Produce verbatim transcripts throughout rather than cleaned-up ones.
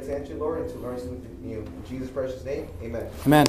understand you, Lord, and to learn something from you. In Jesus' precious name, amen. Amen.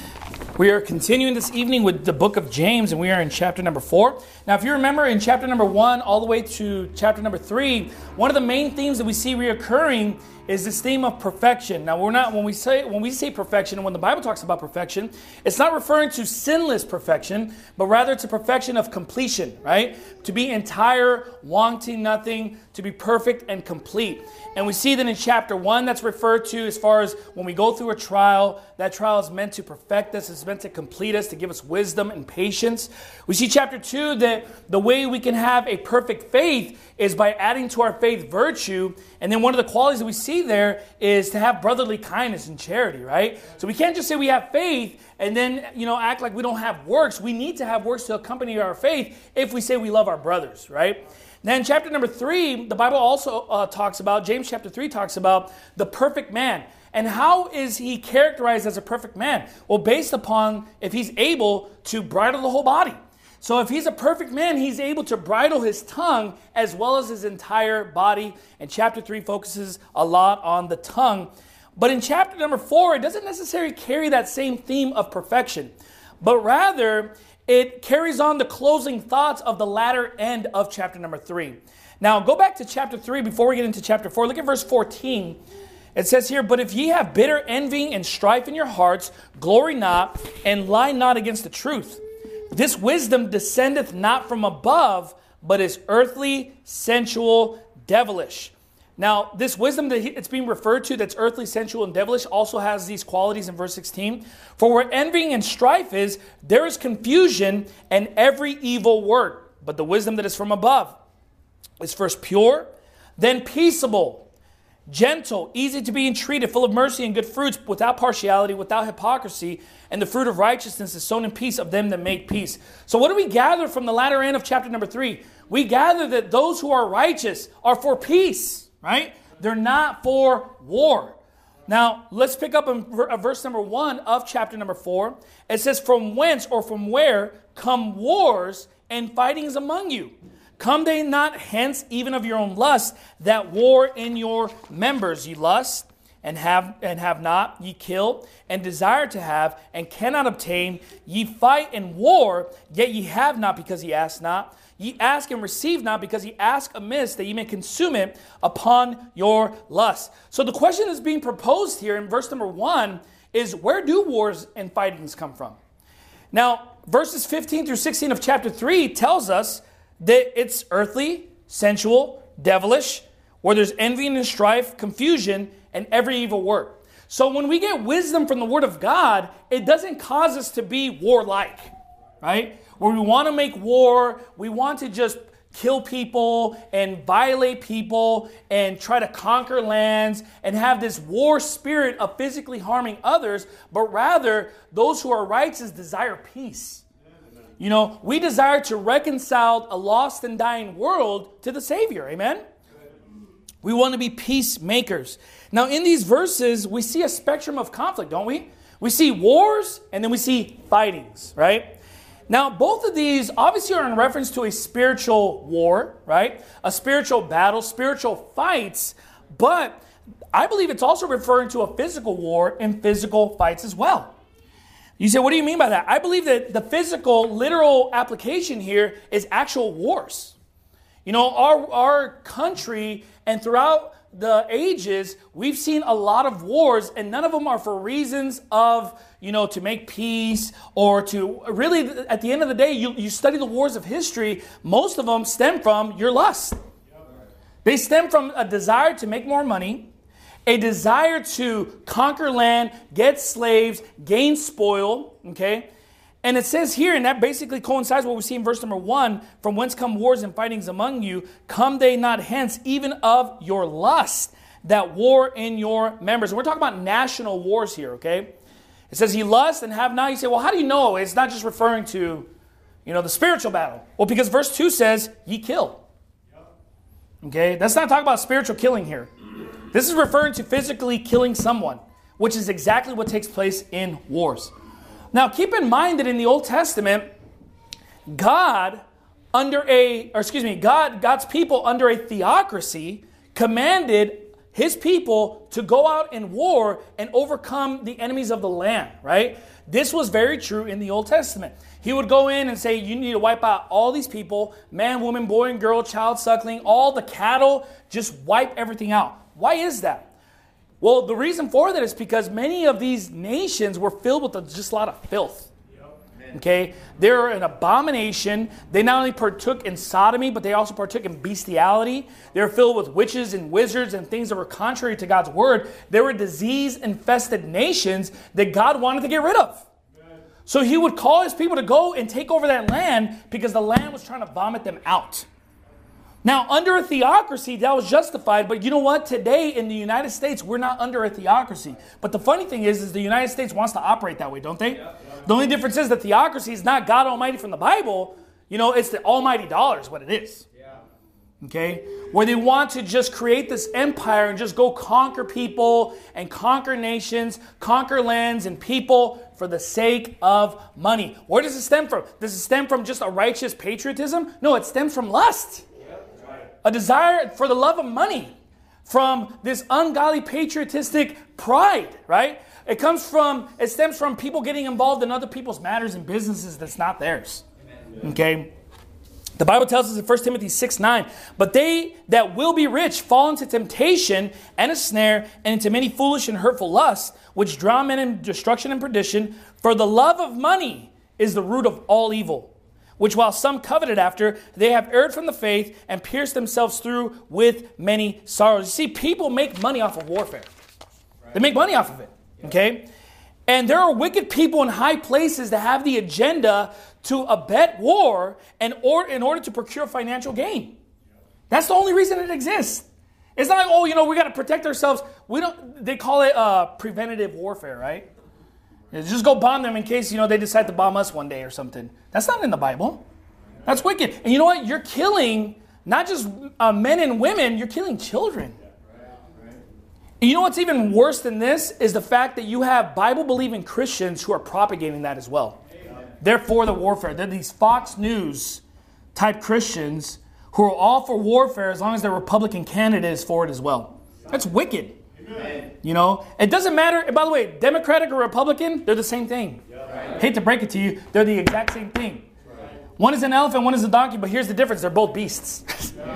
We are continuing this evening with the book of James, and we are in chapter number four. Now, if you remember in chapter number one all the way to chapter number three, one of the main themes that we see reoccurring is this theme of perfection. Now, we're not when we say when we say perfection, and when the Bible talks about perfection, it's not referring to sinless perfection, but rather to perfection of completion, right? To be entire, wanting nothing, to be perfect and complete. And we see that in chapter one, that's referred to as far as when we go through a trial, that trial is meant to perfect us, it's meant to complete us, to give us wisdom and patience. We see chapter two that the way we can have a perfect faith is by adding to our faith virtue. And then one of the qualities that we see there is to have brotherly kindness and charity, right? So we can't just say we have faith and then, you know, act like we don't have works. We need to have works to accompany our faith if we say we love our brothers, right? Then chapter number three, the Bible also uh, talks about, James chapter three talks about the perfect man. And how is he characterized as a perfect man? Well, based upon if he's able to bridle the whole body. So if he's a perfect man, he's able to bridle his tongue as well as his entire body. And chapter three focuses a lot on the tongue. But in chapter number four, it doesn't necessarily carry that same theme of perfection, but rather it carries on the closing thoughts of the latter end of chapter number three. Now, go back to chapter three before we get into chapter four. Look at verse fourteen. It says here, "But if ye have bitter envy and strife in your hearts, glory not, and lie not against the truth. This wisdom descendeth not from above, but is earthly, sensual, devilish." Now, this wisdom that it's being referred to that's earthly, sensual, and devilish also has these qualities in verse sixteen. "For where envying and strife is, there is confusion and every evil work. But the wisdom that is from above is first pure, then peaceable, gentle, easy to be entreated, full of mercy and good fruits, without partiality, without hypocrisy. And the fruit of righteousness is sown in peace of them that make peace." So what do we gather from the latter end of chapter number three? We gather that those who are righteous are for peace, right? They're not for war. Now, let's pick up in verse number one of chapter number four. It says, "From whence or from where come wars and fightings among you? Come they not hence even of your own lust, that war in your members? Ye lust and have and have not, ye kill and desire to have and cannot obtain. Ye fight and war, yet ye have not because ye ask not. Ye ask and receive not because ye ask amiss, that ye may consume it upon your lust." So the question that's being proposed here in verse number one is, where do wars and fightings come from? Now, verses fifteen through sixteen of chapter three tells us that it's earthly, sensual, devilish, where there's envy and strife, confusion, and every evil work. So when we get wisdom from the Word of God, it doesn't cause us to be warlike, right? Where we want to make war, we want to just kill people and violate people and try to conquer lands and have this war spirit of physically harming others, but rather those who are righteous desire peace. You know, we desire to reconcile a lost and dying world to the Savior. Amen? We want to be peacemakers. Now, in these verses, we see a spectrum of conflict, don't we? We see wars and then we see fightings, right? Now, both of these obviously are in reference to a spiritual war, right? A spiritual battle, spiritual fights. But I believe it's also referring to a physical war and physical fights as well. You say, what do you mean by that? I believe that the physical, literal application here is actual wars. You know, our, our country and throughout the ages, we've seen a lot of wars, and none of them are for reasons of, you know, to make peace or to really, at the end of the day, you, you study the wars of history, most of them stem from your lust. They stem from a desire to make more money, a desire to conquer land, get slaves, gain spoil, okay? And it says here, and that basically coincides with what we see in verse number one, "From whence come wars and fightings among you? Come they not hence, even of your lust, that war in your members." And we're talking about national wars here, okay? It says, "Ye lust and have not." You say, well, how do you know it's not just referring to, you know, the spiritual battle? Well, because verse two says, "Ye kill." Okay? That's not talking about spiritual killing here. This is referring to physically killing someone, which is exactly what takes place in wars. Now, keep in mind that in the Old Testament, God under a, or excuse me, God, God's people under a theocracy commanded his people to go out in war and overcome the enemies of the land, right? This was very true in the Old Testament. He would go in and say, you need to wipe out all these people, man, woman, boy and girl, child suckling, all the cattle, just wipe everything out. Why is that? Well, the reason for that is because many of these nations were filled with a, just a lot of filth. Okay, they're an abomination. They not only partook in sodomy, but they also partook in bestiality. They're filled with witches and wizards and things that were contrary to God's word. They were disease-infested nations that God wanted to get rid of. So he would call his people to go and take over that land because the land was trying to vomit them out. Now, under a theocracy, that was justified. But you know what? Today in the United States, we're not under a theocracy. But the funny thing is, is the United States wants to operate that way, don't they? Yeah, yeah. The only difference is the theocracy is not God Almighty from the Bible. You know, it's the almighty dollar is what it is. Yeah. Okay? Where they want to just create this empire and just go conquer people and conquer nations, conquer lands and people for the sake of money. Where does it stem from? Does it stem from just a righteous patriotism? No, it stems from lust. A desire for the love of money, from this ungodly patriotistic pride, right? It comes from, it stems from people getting involved in other people's matters and businesses that's not theirs. Amen. Okay? The Bible tells us in First Timothy six nine, but they that will be rich fall into temptation and a snare and into many foolish and hurtful lusts, which drown men in destruction and perdition. For the love of money is the root of all evil, which while some coveted after, they have erred from the faith and pierced themselves through with many sorrows. You see, people make money off of warfare. Right. They make money off of it, okay? And there are wicked people in high places that have the agenda to abet war and or, in order to procure financial gain. That's the only reason it exists. It's not like, oh, you know, we got to protect ourselves. We don't. They call it uh, preventative warfare, right? Just go bomb them in case, you know, they decide to bomb us one day or something. That's not in the Bible. That's wicked. And you know what? You're killing not just uh, men and women, you're killing children. And you know what's even worse than this is the fact that you have Bible-believing Christians who are propagating that as well. They're for the warfare. They're these Fox News type Christians who are all for warfare as long as their Republican candidate is for it as well. That's wicked. Amen. You know, it doesn't matter. And by the way, Democratic or Republican, they're the same thing. Right. Hate to break it to you, they're the exact same thing. Right. One is an elephant, one is a donkey, but here's the difference. They're both beasts.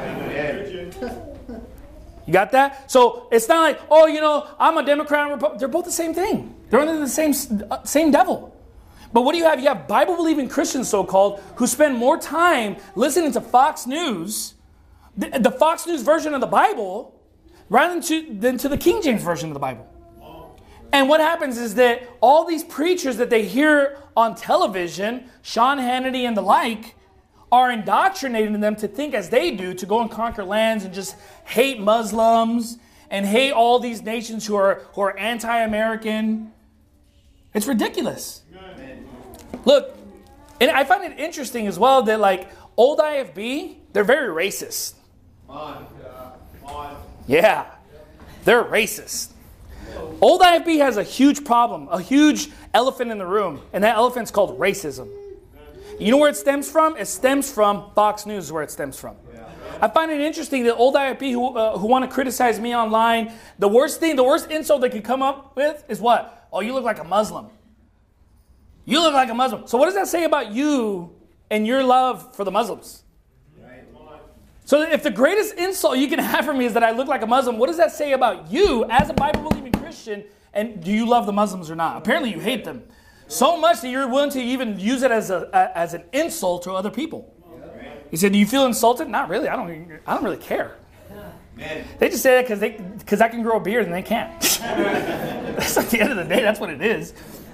You got that? So it's not like, oh, you know, I'm a Democrat and Republican. They're both the same thing. They're under the same, uh, same devil. But what do you have? You have Bible-believing Christians, so-called, who spend more time listening to Fox News, the, the Fox News version of the Bible, rather than to, than to the King James Version of the Bible. And what happens is that all these preachers that they hear on television, Sean Hannity and the like, are indoctrinating them to think as they do, to go and conquer lands and just hate Muslims and hate all these nations who are, who are anti-American. It's ridiculous. Amen. Look, and I find it interesting as well that like old I F B, they're very racist. On, uh, on. Yeah, they're racist. Old I F B has a huge problem, a huge elephant in the room, and that elephant's called racism. You know where it stems from? It stems from Fox News is where it stems from. I find it interesting that old I F B who, uh, who want to criticize me online, the worst thing, the worst insult they could come up with is what? Oh, you look like a Muslim. You look like a Muslim. So what does that say about you and your love for the Muslims? So if the greatest insult you can have for me is that I look like a Muslim, what does that say about you as a Bible-believing Christian? And do you love the Muslims or not? Apparently you hate them so much that you're willing to even use it as a, a as an insult to other people. He said, "Do you feel insulted?" Not really. I don't. I don't really care. They just say that because they because I can grow a beard and they can't. That's at the end of the day. That's what it is.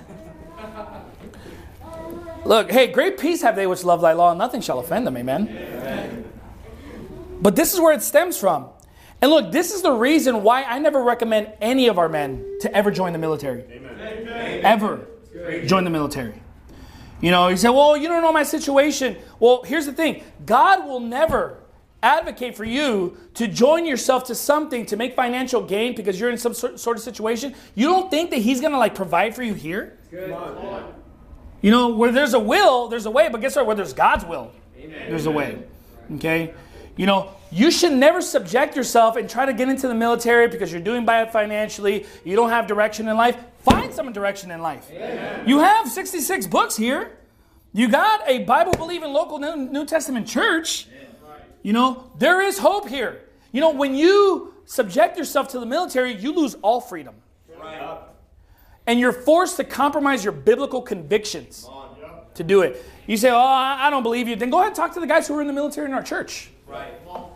Look, hey, great peace have they which love thy law, and nothing shall offend them. Amen. Amen. But this is where it stems from. And look, this is the reason why I never recommend any of our men to ever join the military. Amen. Ever join the military. You know, you say, well, you don't know my situation. Well, here's the thing. God will never advocate for you to join yourself to something to make financial gain because you're in some sort of situation. You don't think that he's going to like provide for you here? Good. You know, where there's a will, there's a way. But guess what? Where there's God's will, Amen. There's a way. Okay? You know, You should never subject yourself and try to get into the military because you're doing bad financially. You don't have direction in life. Find some direction in life. Amen. You have sixty-six books here. You got a Bible-believing local New Testament church. You know, there is hope here. You know, when you subject yourself to the military, you lose all freedom. Right. And you're forced to compromise your biblical convictions to do it. You say, oh, I don't believe you. Then go ahead and talk to the guys who are in the military in our church. Right.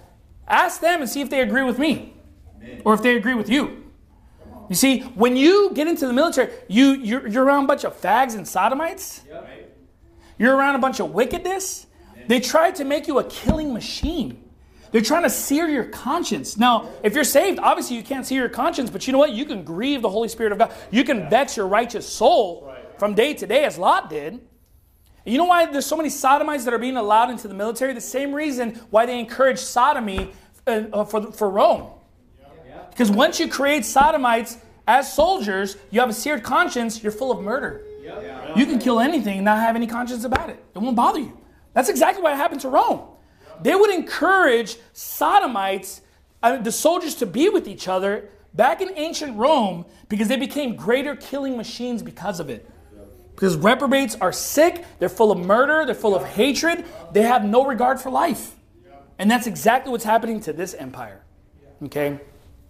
Ask them and see if they agree with me. Amen. Or if they agree with you. You see, when you get into the military, you, you're, you're around a bunch of fags and sodomites. Yep. You're around a bunch of wickedness. Amen. They try to make you a killing machine. They're trying to sear your conscience. Now, if you're saved, obviously you can't sear your conscience, but you know what? You can grieve the Holy Spirit of God. You can vex your righteous soul from day to day, as Lot did. You know why there's so many sodomites that are being allowed into the military? The same reason why they encourage sodomy uh, for, for Rome. Because once you create sodomites as soldiers, you have a seared conscience, you're full of murder. You can kill anything and not have any conscience about it. It won't bother you. That's exactly what happened to Rome. They would encourage sodomites, uh, the soldiers, to be with each other back in ancient Rome because they became greater killing machines because of it. Because reprobates are sick, they're full of murder, they're full of hatred, they have no regard for life. And that's exactly what's happening to this empire. Okay?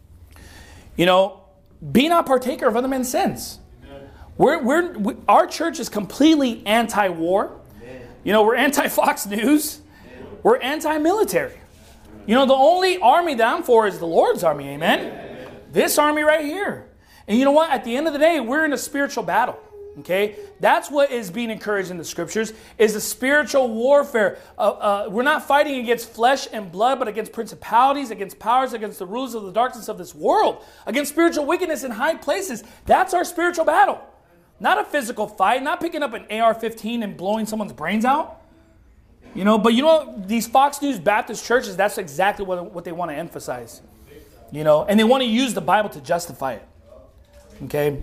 You know, be not partaker of other men's sins. We're, we're, we, our church is completely anti-war. You know, we're anti-Fox News. We're anti-military. You know, the only army that I'm for is the Lord's army, amen? Amen? This army right here. And you know what? At the end of the day, we're in a spiritual battle, okay? That's what is being encouraged in the scriptures, is the spiritual warfare. Uh, uh, we're not fighting against flesh and blood, but against principalities, against powers, against the rulers of the darkness of this world, against spiritual wickedness in high places. That's our spiritual battle. Not a physical fight, not picking up an A R fifteen and blowing someone's brains out. You know, but you know, these Fox News Baptist churches, that's exactly what, what they want to emphasize. You know, and they want to use the Bible to justify it. Okay?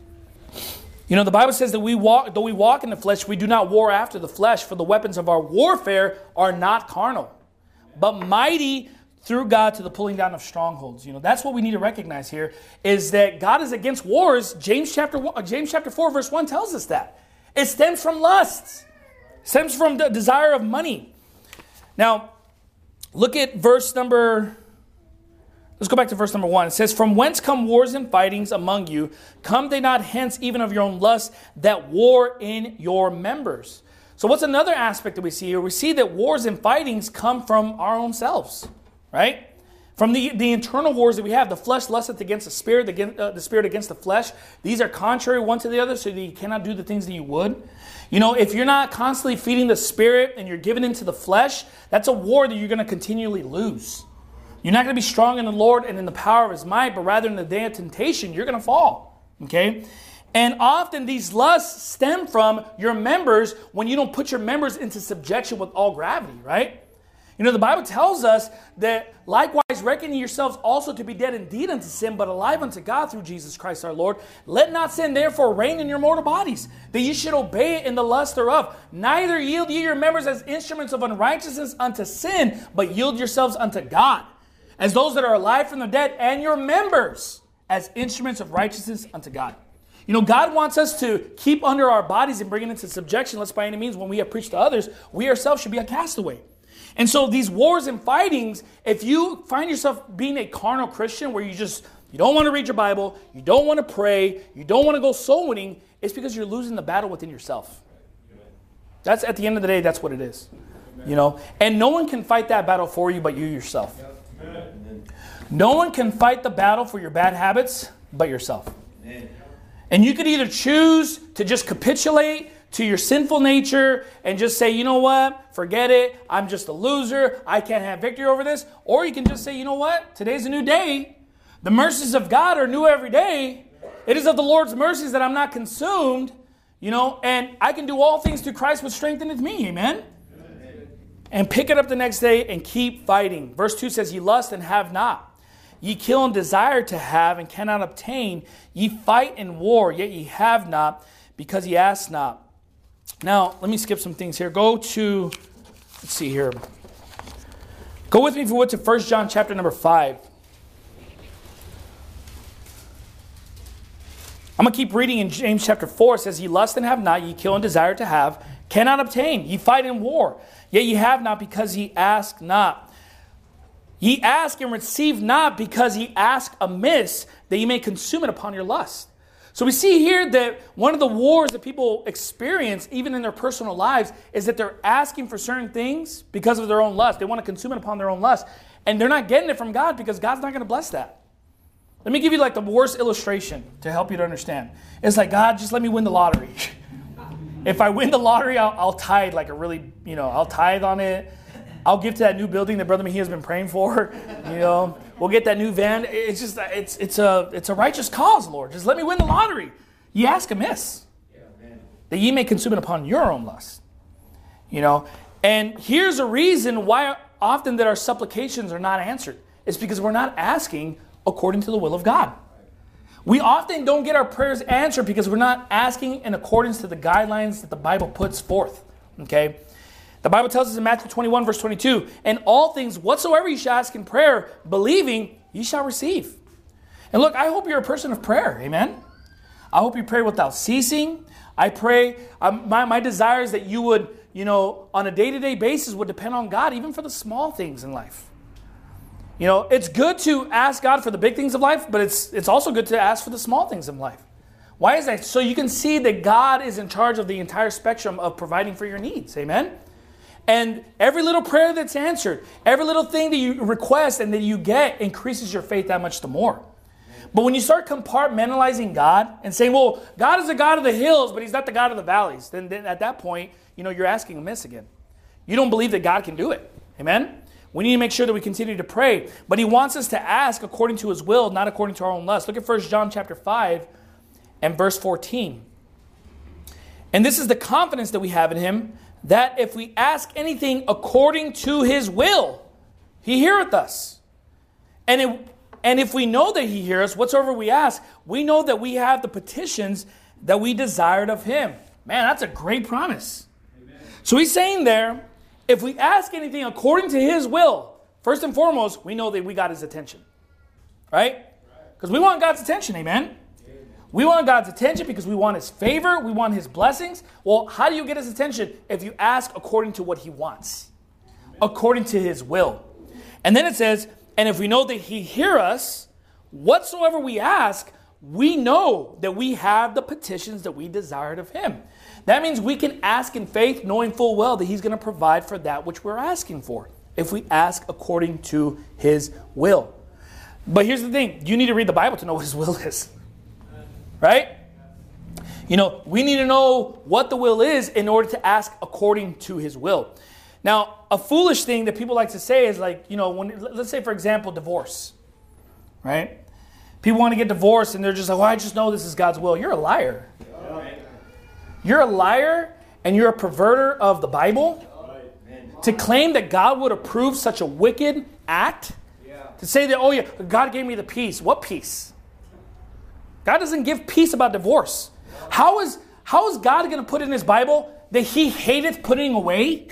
You know, the Bible says that we walk, though we walk in the flesh, we do not war after the flesh, for the weapons of our warfare are not carnal, but mighty through God to the pulling down of strongholds. You know, that's what we need to recognize here, is that God is against wars. James chapter one, James chapter four, verse one tells us that. It stems from lusts. Stems from the desire of money. Now, look at verse number, let's go back to verse number one. It says, from whence come wars and fightings among you? Come they not hence even of your own lust that war in your members? So what's another aspect that we see here? We see that wars and fightings come from our own selves, right? From the, the internal wars that we have, the flesh lusteth against the spirit, the, uh, the spirit against the flesh. These are contrary one to the other, so that you cannot do the things that you would. You know, if you're not constantly feeding the spirit and you're giving into the flesh, that's a war that you're going to continually lose. You're not going to be strong in the Lord and in the power of His might, but rather in the day of temptation, you're going to fall. Okay? And often these lusts stem from your members when you don't put your members into subjection with all gravity, right? You know, the Bible tells us that likewise reckon yourselves also to be dead indeed unto sin, but alive unto God through Jesus Christ our Lord. Let not sin therefore reign in your mortal bodies, that ye should obey it in the lust thereof. Neither yield ye your members as instruments of unrighteousness unto sin, but yield yourselves unto God, as those that are alive from the dead, and your members as instruments of righteousness unto God. You know, God wants us to keep under our bodies and bring it into subjection, lest by any means, when we have preached to others, we ourselves should be a castaway. And so these wars and fightings, if you find yourself being a carnal Christian where you just, you don't want to read your Bible, you don't want to pray, you don't want to go soul winning, it's because you're losing the battle within yourself. That's, at the end of the day, that's what it is. You know, and no one can fight that battle for you but you yourself. No one can fight the battle for your bad habits but yourself. And you could either choose to just capitulate to your sinful nature and just say, you know what, forget it, I'm just a loser, I can't have victory over this. Or you can just say, you know what, today's a new day. The mercies of God are new every day. It is of the Lord's mercies that I'm not consumed, you know, and I can do all things through Christ which strengtheneth me, amen? Amen. And pick it up the next day and keep fighting. Verse two says, ye lust and have not. Ye kill and desire to have and cannot obtain. Ye fight in war, yet ye have not, because ye ask not. Now, let me skip some things here. Go to, let's see here. Go with me if you would to First John chapter number five. I'm going to keep reading in James chapter four. It says, ye lust and have not, ye kill and desire to have, cannot obtain. Ye fight in war, yet ye have not because ye ask not. Ye ask and receive not because ye ask amiss, that ye may consume it upon your lust. So we see here that one of the wars that people experience, even in their personal lives, is that they're asking for certain things because of their own lust. They want to consume it upon their own lust. And they're not getting it from God because God's not going to bless that. Let me give you like the worst illustration to help you to understand. It's like, God, just let me win the lottery. If I win the lottery, I'll, I'll tithe like a really, you know, I'll tithe on it. I'll give to that new building that Brother Mejia has been praying for. You know, we'll get that new van. It's just, it's it's a it's a righteous cause, Lord. Just let me win the lottery. Ye ask amiss, yeah, that ye may consume it upon your own lust. You know, and here's a reason why often that our supplications are not answered. It's because we're not asking according to the will of God. We often don't get our prayers answered because we're not asking in accordance to the guidelines that the Bible puts forth. Okay? The Bible tells us in Matthew twenty-one, verse twenty-two, and all things whatsoever you shall ask in prayer, believing, ye shall receive. And look, I hope you're a person of prayer. Amen? I hope you pray without ceasing. I pray, um, my, my desire is that you would, you know, on a day-to-day basis would depend on God, even for the small things in life. You know, it's good to ask God for the big things of life, but it's it's also good to ask for the small things in life. Why is that? So you can see that God is in charge of the entire spectrum of providing for your needs. Amen? And every little prayer that's answered, every little thing that you request and that you get increases your faith that much the more. But when you start compartmentalizing God and saying, well, God is the God of the hills, but he's not the God of the valleys, then, then at that point, you know, you're asking amiss again. You don't believe that God can do it. Amen? We need to make sure that we continue to pray. But he wants us to ask according to his will, not according to our own lust. Look at First John chapter five and verse fourteen. And this is the confidence that we have in him, that if we ask anything according to his will, he heareth us. And, it, and if we know that he heareth us, whatsoever we ask, we know that we have the petitions that we desired of him. Man, that's a great promise. Amen. So he's saying there, if we ask anything according to his will, first and foremost, we know that we got his attention. Right? Because we want God's attention, amen? We want God's attention because we want his favor. We want his blessings. Well, how do you get his attention? If you ask according to what he wants. According to his will. And then it says, and if we know that he hear us, whatsoever we ask, we know that we have the petitions that we desired of him. That means we can ask in faith, knowing full well that he's going to provide for that which we're asking for. If we ask according to his will. But here's the thing. You need to read the Bible to know what his will is. Right? You know, we need to know what the will is in order to ask according to his will. Now, a foolish thing that people like to say is like, you know, when let's say, for example, divorce. Right? People want to get divorced and they're just like, well, I just know this is God's will. You're a liar. You're a liar and you're a perverter of the Bible. To claim that God would approve such a wicked act. To say that, oh yeah, God gave me the peace. What peace? God doesn't give peace about divorce. How is how is God going to put in his Bible that he hateth putting away?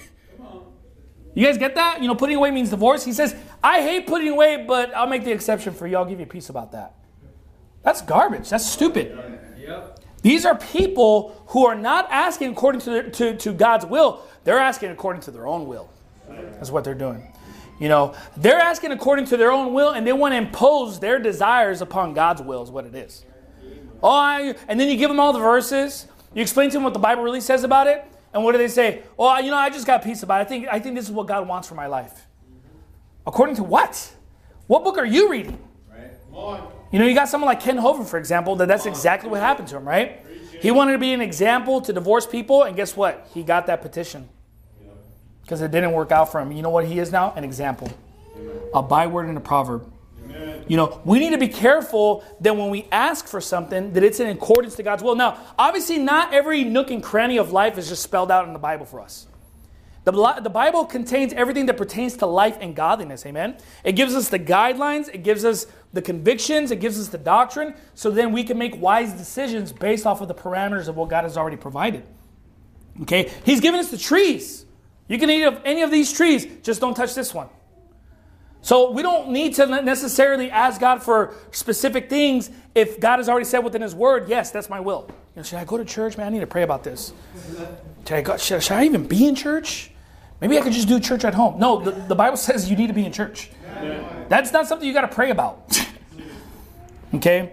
You guys get that? You know, putting away means divorce. He says, I hate putting away, but I'll make the exception for you. I'll give you peace about that. That's garbage. That's stupid. Yep. These are people who are not asking according to, their, to, to God's will. They're asking according to their own will. That's what they're doing. You know, they're asking according to their own will, and they want to impose their desires upon God's will is what it is. Oh, I, and then you give them all the verses. You explain to them what the Bible really says about it. And what do they say? Oh, you know, I just got peace about it. I think, I think this is what God wants for my life. According to what? What book are you reading? Right. Come on. You know, you got someone like Ken Hovind, for example, that that's exactly what happened to him, right? He wanted to be an example to divorce people. And guess what? He got that petition. Because it didn't work out for him. You know what he is now? An example. A byword and a proverb. You know, we need to be careful that when we ask for something, that it's in accordance to God's will. Now, obviously, not every nook and cranny of life is just spelled out in the Bible for us. The, the Bible contains everything that pertains to life and godliness, amen? It gives us the guidelines, it gives us the convictions, it gives us the doctrine, so then we can make wise decisions based off of the parameters of what God has already provided. Okay? He's given us the trees. You can eat of any of these trees, just don't touch this one. So we don't need to necessarily ask God for specific things if God has already said within his word, yes, that's my will. You know, should I go to church? Man, I need to pray about this. Should I, go, should, should I even be in church? Maybe I could just do church at home. No, the, the Bible says you need to be in church. That's not something you got to pray about. Okay?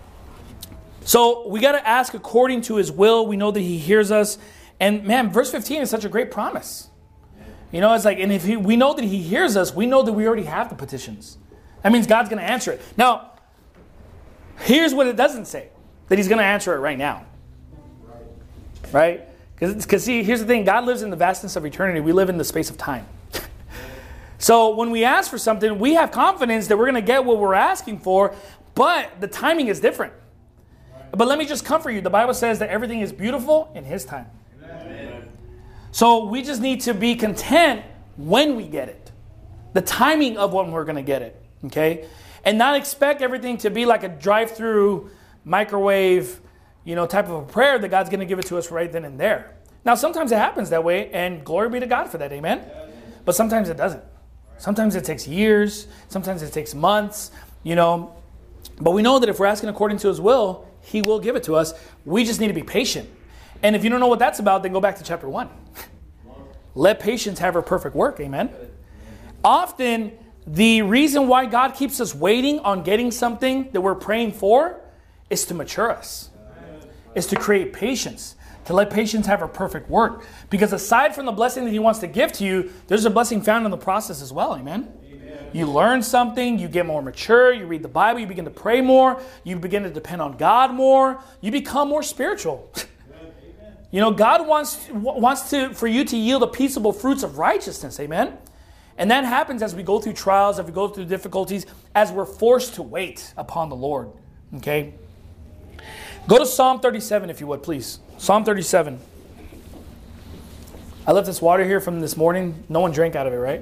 So we got to ask according to his will. We know that he hears us. And man, verse fifteen is such a great promise. You know, it's like, and if he, we know that he hears us, we know that we already have the petitions. That means God's going to answer it. Now, here's what it doesn't say. That he's going to answer it right now. Right? Because see, here's the thing. God lives in the vastness of eternity. We live in the space of time. So when we ask for something, we have confidence that we're going to get what we're asking for, but the timing is different. But let me just comfort you. The Bible says that everything is beautiful in his time. Amen. So we just need to be content when we get it. The timing of when we're going to get it. Okay? And not expect everything to be like a drive-through, microwave, you know, type of a prayer that God's going to give it to us right then and there. Now, sometimes it happens that way, and glory be to God for that. Amen? But sometimes it doesn't. Sometimes it takes years. Sometimes it takes months, you know. But we know that if we're asking according to his will, he will give it to us. We just need to be patient. And if you don't know what that's about, then go back to chapter one. Let patience have her perfect work. Amen. Often, the reason why God keeps us waiting on getting something that we're praying for is to mature us. Is to create patience. To let patience have her perfect work. Because aside from the blessing that he wants to give to you, there's a blessing found in the process as well. Amen. You learn something, you get more mature, you read the Bible, you begin to pray more, you begin to depend on God more, you become more spiritual. Amen. You know, God wants, wants to for you to yield the peaceable fruits of righteousness, amen? And that happens as we go through trials, as we go through difficulties, as we're forced to wait upon the Lord, okay? Go to Psalm thirty-seven if you would, please. Psalm thirty-seven. I left this water here from this morning. No one drank out of it, right?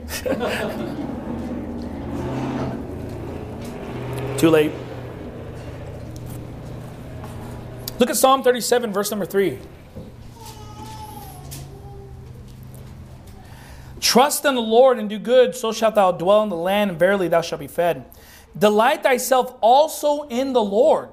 Too late. Look at Psalm thirty-seven, verse number three. Trust in the Lord and do good, so shalt thou dwell in the land, and verily thou shalt be fed. Delight thyself also in the Lord,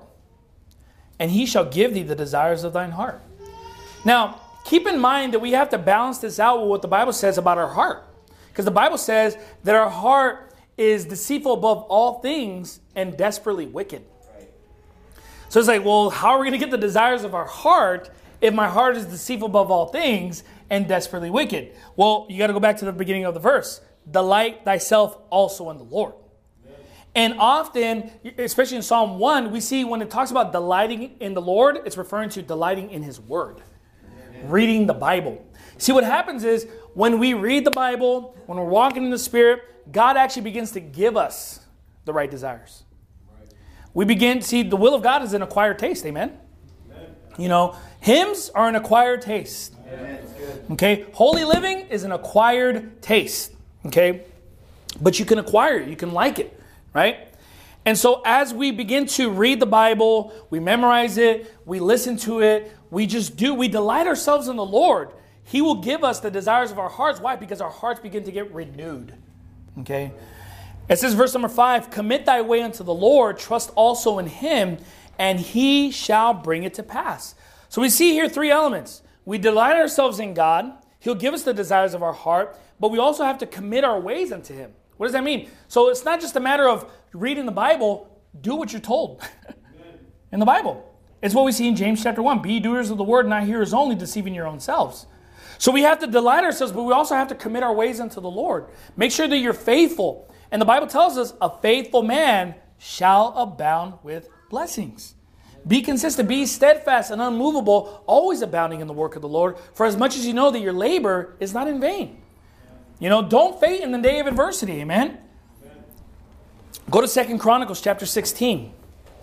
and he shall give thee the desires of thine heart. Now, keep in mind that we have to balance this out with what the Bible says about our heart. Because the Bible says that our heart is deceitful above all things and desperately wicked. Right. So it's like, well, how are we going to get the desires of our heart if my heart is deceitful above all things and desperately wicked? Well, you got to go back to the beginning of the verse. Delight thyself also in the Lord. Amen. And often, especially in Psalm one, we see when it talks about delighting in the Lord, it's referring to delighting in his word. Amen. Reading the Bible. See, what happens is when we read the Bible, when we're walking in the Spirit, God actually begins to give us the right desires. Right. We begin to see the will of God is an acquired taste. Amen? Amen. You know, hymns are an acquired taste. Amen. Okay? Holy living is an acquired taste. Okay? But you can acquire it. You can like it. Right? And so as we begin to read the Bible, we memorize it, we listen to it, we just do, we delight ourselves in the Lord. He will give us the desires of our hearts. Why? Because our hearts begin to get renewed. Okay? It says verse number five, commit thy way unto the Lord, trust also in him, and he shall bring it to pass. So we see here three elements. We delight ourselves in God. He'll give us the desires of our heart, but we also have to commit our ways unto him. What does that mean? So it's not just a matter of reading the Bible, do what you're told in the Bible. It's what we see in James chapter one. Be doers of the word, not hearers only, deceiving your own selves. So we have to delight ourselves, but we also have to commit our ways unto the Lord. Make sure that you're faithful. And the Bible tells us, a faithful man shall abound with blessings. Be consistent, be steadfast and unmovable, always abounding in the work of the Lord, for as much as you know that your labor is not in vain. You know, don't faint in the day of adversity, amen? Amen. Go to Second Chronicles chapter sixteen.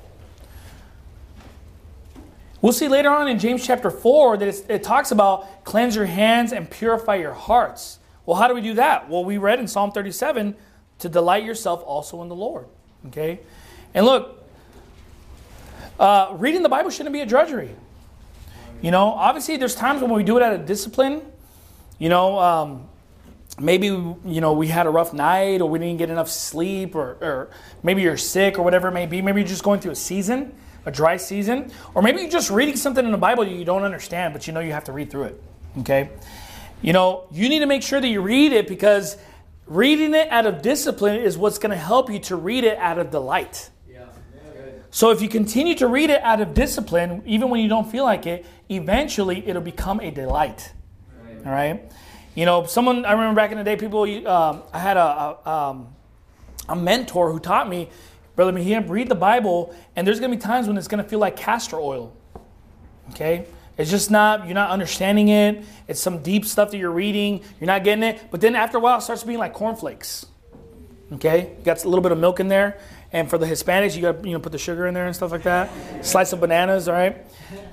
We'll see later on in James chapter four that it's, it talks about cleanse your hands and purify your hearts. Well, how do we do that? Well, we read in Psalm thirty-seven to delight yourself also in the Lord. Okay? And look, uh, reading the Bible shouldn't be a drudgery. You know, obviously there's times when we do it out of discipline. You know, um, maybe, you know, we had a rough night, or we didn't get enough sleep, or, or maybe you're sick, or whatever it may be. Maybe you're just going through a season, a dry season, or maybe you're just reading something in the Bible you don't understand, but you know you have to read through it, okay? You know, you need to make sure that you read it, because reading it out of discipline is what's going to help you to read it out of delight. Yeah. So if you continue to read it out of discipline, even when you don't feel like it, eventually it'll become a delight, right. All right? You know, someone, I remember back in the day, people, um, I had a, a, um, a mentor who taught me, Brother Mejia, read the Bible, and there's going to be times when it's going to feel like castor oil. Okay? It's just not, you're not understanding it. It's some deep stuff that you're reading. You're not getting it. But then after a while, it starts being like cornflakes. Okay? You got a little bit of milk in there. And for the Hispanics, you got to, you know, put the sugar in there and stuff like that. Slice of bananas, all right?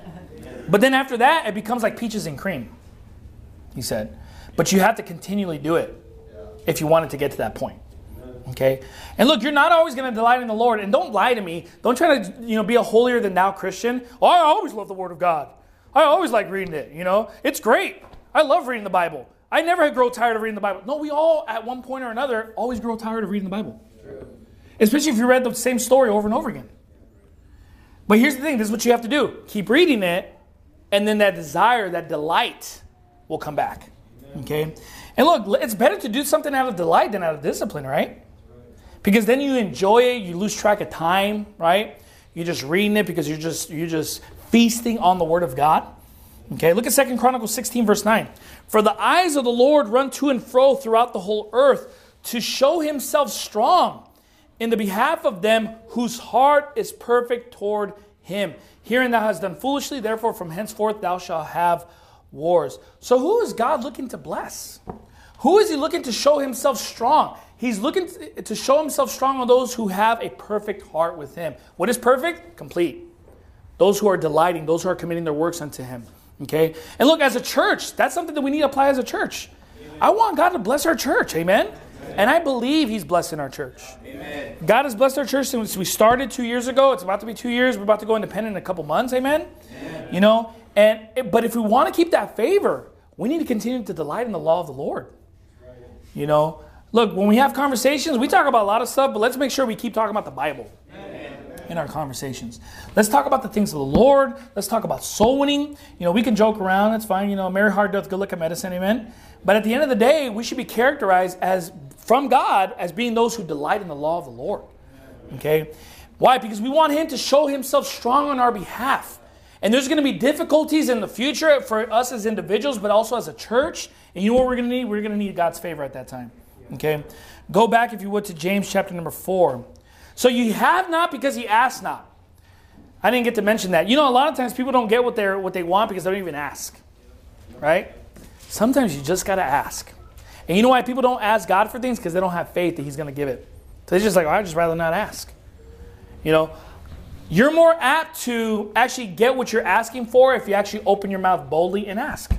But then after that, it becomes like peaches and cream, he said. But you have to continually do it if you want it to get to that point. Okay? And look, you're not always going to delight in the Lord. And don't lie to me. Don't try to, you know, be a holier than thou Christian. Oh, I always love the Word of God. I always like reading it, you know. It's great. I love reading the Bible. I never grow tired of reading the Bible. No, we all, at one point or another, always grow tired of reading the Bible. True. Especially if you read the same story over and over again. But here's the thing. This is what you have to do. Keep reading it, and then that desire, that delight will come back. Okay? And look, it's better to do something out of delight than out of discipline, right? Because then you enjoy it, you lose track of time, right? You're just reading it because you're just you're just feasting on the Word of God. Okay, look at Second Chronicles sixteen, verse nine. For the eyes of the Lord run to and fro throughout the whole earth, to show himself strong in the behalf of them whose heart is perfect toward him. Herein thou hast done foolishly, therefore from henceforth thou shalt have wars. So who is God looking to bless? Who is he looking to show himself strong? He's looking to show himself strong on those who have a perfect heart with him. What is perfect? Complete. Those who are delighting, those who are committing their works unto him. Okay? And look, as a church, that's something that we need to apply as a church. Amen. I want God to bless our church. Amen? Amen. And I believe he's blessing our church. Amen. God has blessed our church since we started two years ago. It's about to be two years. We're about to go independent in a couple months. Amen? Amen. You know? And but if we want to keep that favor, we need to continue to delight in the law of the Lord. Right. You know? Look, when we have conversations, we talk about a lot of stuff, but let's make sure we keep talking about the Bible. Amen. In our conversations. Let's talk about the things of the Lord. Let's talk about soul winning. You know, we can joke around. That's fine. You know, merry heart doth good look at medicine. Amen. But at the end of the day, we should be characterized as, from God, as being those who delight in the law of the Lord. Okay? Why? Because we want him to show himself strong on our behalf. And there's going to be difficulties in the future for us as individuals, but also as a church. And you know what we're going to need? We're going to need God's favor at that time. Okay? Go back, if you would, to James chapter number four. So you have not because you ask not. I didn't get to mention that. You know, a lot of times people don't get what they what they want because they don't even ask. Right? Sometimes you just got to ask. And you know why people don't ask God for things? Because they don't have faith that he's going to give it. So they're just like, oh, I'd just rather not ask. You know, you're more apt to actually get what you're asking for if you actually open your mouth boldly and ask.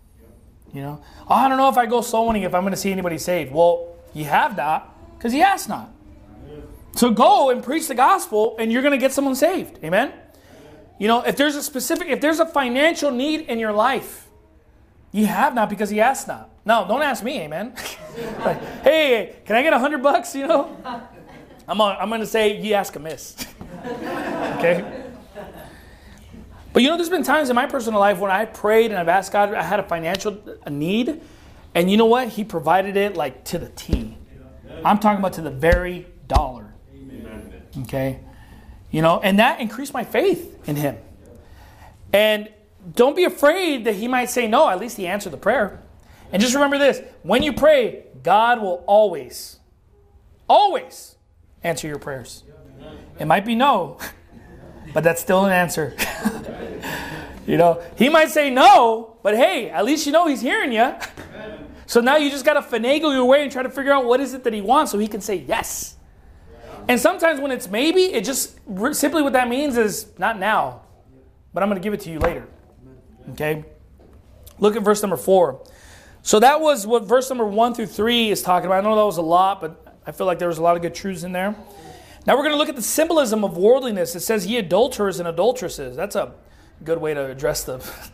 You know, oh, I don't know if I go soul winning if I'm going to see anybody saved. Well, you have not because you asked not. So go and preach the gospel and you're going to get someone saved. Amen? You know, if there's a specific, if there's a financial need in your life, you have not because you asked not. No, don't ask me, amen? Like, hey, can I get a hundred bucks, you know? I'm on, I'm going to say, you ask amiss. Okay? But you know, there's been times in my personal life when I prayed and I've asked God, I had a financial a need, and you know what? He provided it like to the T. I'm talking about to the very dollar. Okay? You know, and that increased my faith in him. And don't be afraid that he might say no. At least he answered the prayer. And just remember this. When you pray, God will always, always answer your prayers. It might be no, but that's still an answer. You know, he might say no, but hey, at least you know he's hearing you. So now you just got to finagle your way and try to figure out what is it that he wants so he can say yes. And sometimes when it's maybe, it just simply what that means is not now, but I'm going to give it to you later. Okay? Look at verse number four. So that was what verse number one through three is talking about. I know that was a lot, but I feel like there was a lot of good truths in there. Now we're going to look at the symbolism of worldliness. It says, ye adulterers and adulteresses. That's a good way to address the,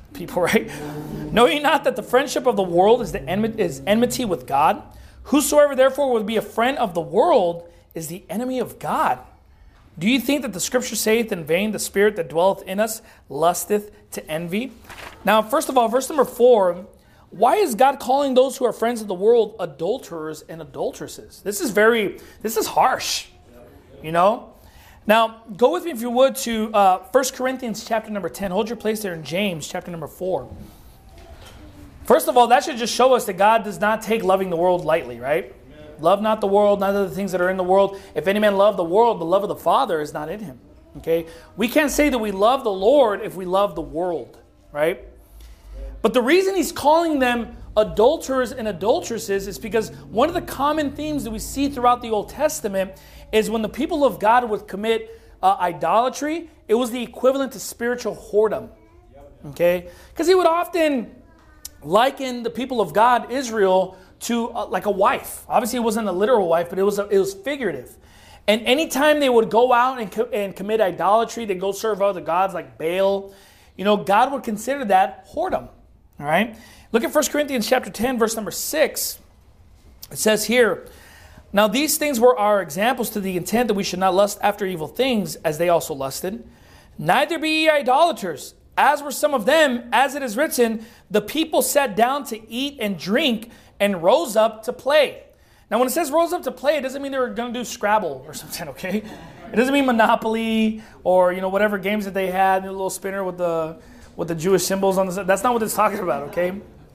people, right? Know ye not that the friendship of the world is the enmity, is enmity with God? Whosoever therefore would be a friend of the world is the enemy of God. Do you think that the scripture saith in vain, the spirit that dwelleth in us lusteth to envy? Now, first of all, verse number four, why is God calling those who are friends of the world adulterers and adulteresses? This is very, this is harsh, you know? Now, go with me, if you would, to uh, First Corinthians chapter number ten. Hold your place there in James chapter number four. First of all, that should just show us that God does not take loving the world lightly, right? Amen. Love not the world, neither the things that are in the world. If any man love the world, the love of the Father is not in him. Okay? We can't say that we love the Lord if we love the world, right? But the reason he's calling them adulterers and adulteresses is because one of the common themes that we see throughout the Old Testament is when the people of God would commit uh, idolatry, it was the equivalent to spiritual whoredom. Okay? Because he would often liken the people of God, Israel, to uh, like a wife. Obviously, it wasn't a literal wife, but it was a, it was figurative. And anytime they would go out and, co- and commit idolatry, they'd go serve other gods like Baal, you know, God would consider that whoredom. All right? Look at First Corinthians chapter ten, verse number six. It says here, now these things were our examples to the intent that we should not lust after evil things, as they also lusted. Neither be ye idolaters, as were some of them, as it is written, the people sat down to eat and drink and rose up to play. Now, when it says rose up to play, it doesn't mean they were going to do Scrabble or something, okay? It doesn't mean Monopoly or, you know, whatever games that they had, the little spinner with the with the Jewish symbols on the side. That's not what it's talking about, okay?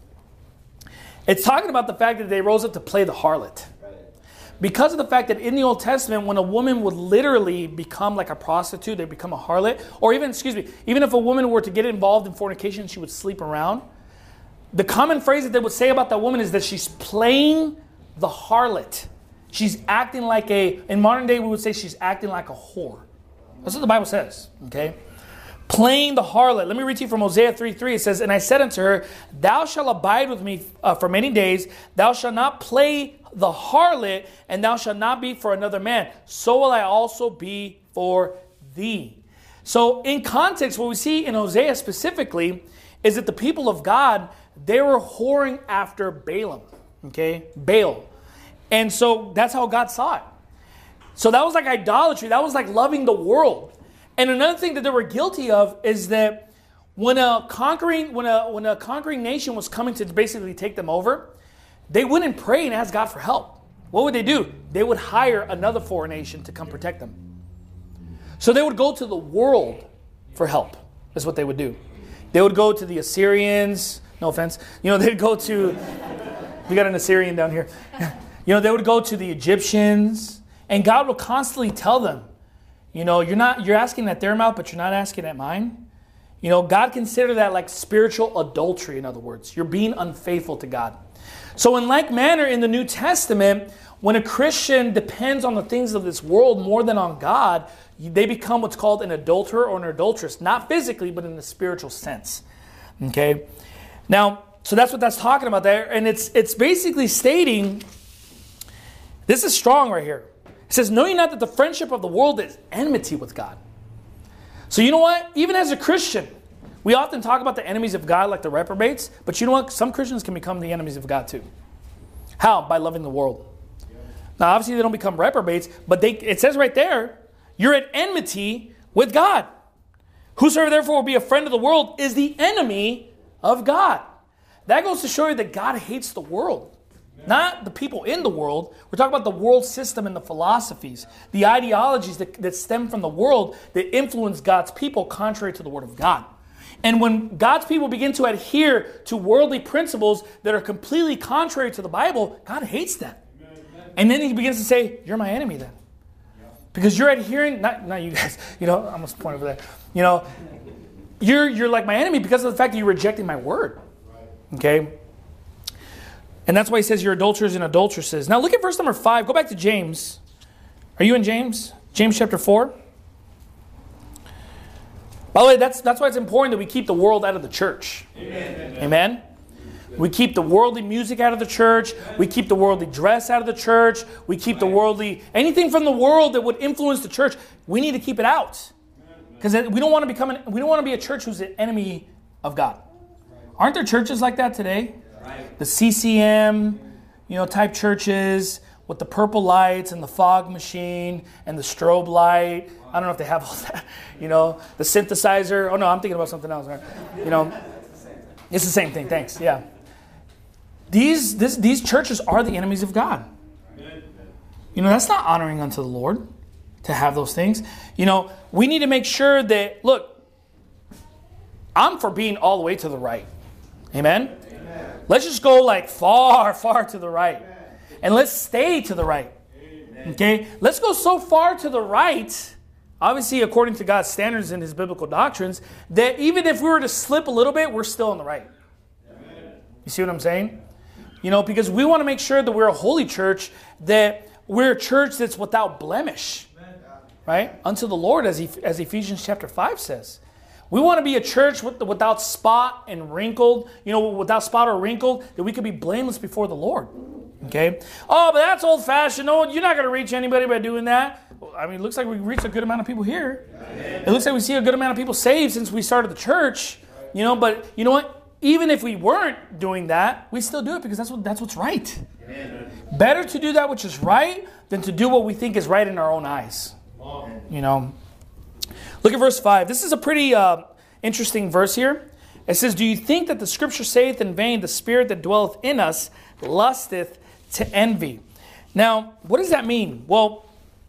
It's talking about the fact that they rose up to play the harlot. Because of the fact that in the Old Testament, when a woman would literally become like a prostitute, they become a harlot, or even, excuse me, even if a woman were to get involved in fornication, she would sleep around. The common phrase that they would say about that woman is that she's playing the harlot. She's acting like a, in modern day we would say she's acting like a whore. That's what the Bible says, okay? Playing the harlot. Let me read to you from Hosea three three. It says, and I said unto her, thou shalt abide with me uh, for many days. Thou shalt not play the harlot, and thou shalt not be for another man. So will I also be for thee. So in context, what we see in Hosea specifically is that the people of God, they were whoring after Balaam. Okay? Baal. And so that's how God saw it. So that was like idolatry. That was like loving the world. And another thing that they were guilty of is that when a conquering when a when a conquering nation was coming to basically take them over, they wouldn't pray and ask God for help. What would they do? They would hire another foreign nation to come protect them. So they would go to the world for help. That's what they would do. They would go to the Assyrians. No offense. You know, they'd go to, we got an Assyrian down here. You know, they would go to the Egyptians. And God will constantly tell them, you know, you're not you're asking at their mouth, but you're not asking at mine. You know, God considered that like spiritual adultery, in other words. You're being unfaithful to God. So in like manner, in the New Testament, when a Christian depends on the things of this world more than on God, they become what's called an adulterer or an adulteress. Not physically, but in the spiritual sense. Okay? Now, so that's what that's talking about there. And it's it's basically stating, this is strong right here. It says, know ye not that the friendship of the world is enmity with God? So you know what? Even as a Christian, we often talk about the enemies of God like the reprobates. But you know what? Some Christians can become the enemies of God too. How? By loving the world. Now, obviously, they don't become reprobates. But they, it says right there, you're at enmity with God. Whosoever therefore will be a friend of the world is the enemy of God. That goes to show you that God hates the world. Not the people in the world. We're talking about the world system and the philosophies, the ideologies that, that stem from the world that influence God's people contrary to the Word of God. And when God's people begin to adhere to worldly principles that are completely contrary to the Bible, God hates that. And then he begins to say, you're my enemy then. Because you're adhering, not, not you guys, you know, I almost point over there. You know, you're, you're like my enemy because of the fact that you're rejecting my word. Okay? And that's why he says you're adulterers and adulteresses. Now look at verse number five. Go back to James. Are you in James? James chapter four. By the way, that's, that's why it's important that we keep the world out of the church. Amen. Amen? We keep the worldly music out of the church. We keep the worldly dress out of the church. We keep the worldly, anything from the world that would influence the church, we need to keep it out. Because we don't want to become an, we don't want to be a church who's an enemy of God. Aren't there churches like that today? The C C M, you know, type churches with the purple lights and the fog machine and the strobe light. I don't know if they have all that. You know, the synthesizer. Oh no, I'm thinking about something else. You know, it's the same thing. Thanks. Yeah. These this, these churches are the enemies of God. You know, that's not honoring unto the Lord to have those things. You know, we need to make sure that, look, I'm for being all the way to the right. Amen? Amen. Let's just go like far, far to the right. Amen. And let's stay to the right. Amen. Okay? Let's go so far to the right, obviously according to God's standards and His biblical doctrines, that even if we were to slip a little bit, we're still on the right. Amen. You see what I'm saying? You know, because we want to make sure that we're a holy church, that we're a church that's without blemish. Amen. Right? Unto the Lord, as, as Ephesians chapter five says. We want to be a church with, without spot and wrinkled, you know, without spot or wrinkled, that we could be blameless before the Lord. Okay? Oh, but that's old-fashioned. No, you're not going to reach anybody by doing that. Well, I mean, it looks like we reached a good amount of people here. Amen. It looks like we see a good amount of people saved since we started the church. You know, but you know what? Even if we weren't doing that, we still do it because that's what that's what's right. Amen. Better to do that which is right than to do what we think is right in our own eyes. You know? Look at verse five. This is a pretty uh, interesting verse here. It says, do you think that the scripture saith in vain, the spirit that dwelleth in us lusteth to envy? Now, what does that mean? Well,